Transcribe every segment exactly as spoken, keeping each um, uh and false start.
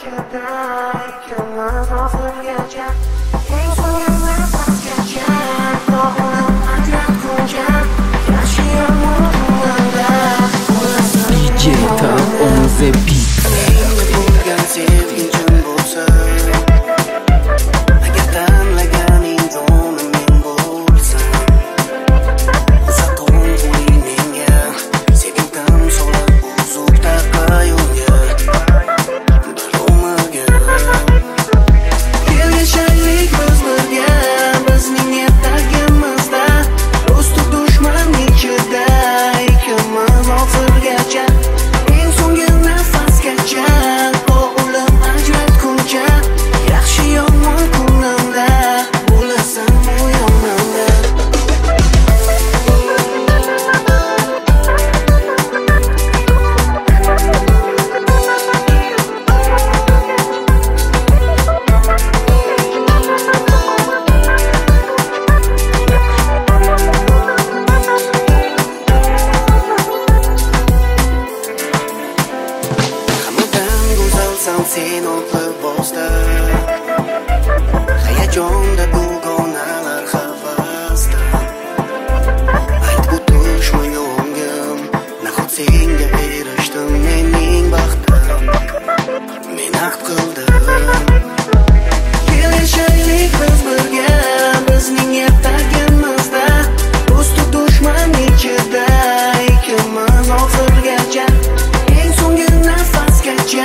the beat. Sen o'qib bosdi hayajonda bugonalar havasda ayt bu tushmi yongim nahot senga erishdim mening baxtim men ahd qildim kel yashaylik biz birga bizning ertagimizda do'stu dushman ichida ikkimiz oxirigacha eng so'nggi nafasgacha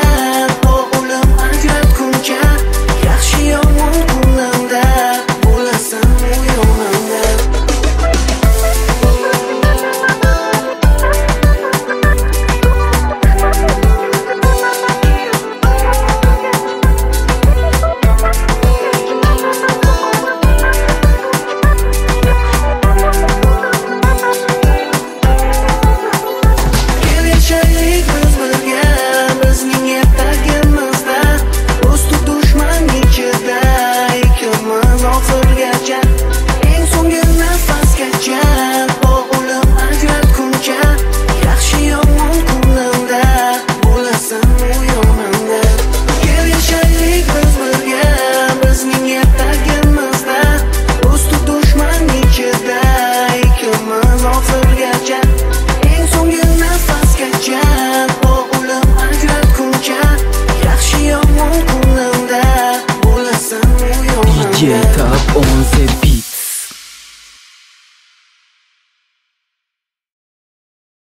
Oxirigacha